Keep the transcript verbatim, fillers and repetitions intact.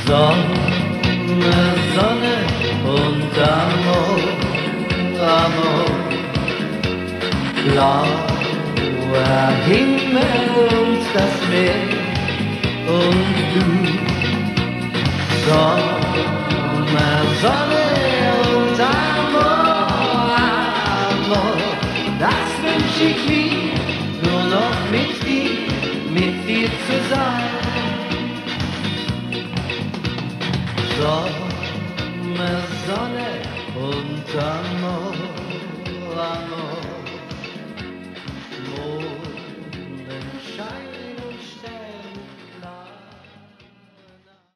Sonne, Sonne und Amor, Amor. Blauer Himmel und das Meer und du. Sonne, Sonne und Amor, Amor. Das wünsch ich mir, nur noch mit dir, mit dir zu sein. Sonne, Sonne und Amor, Amor.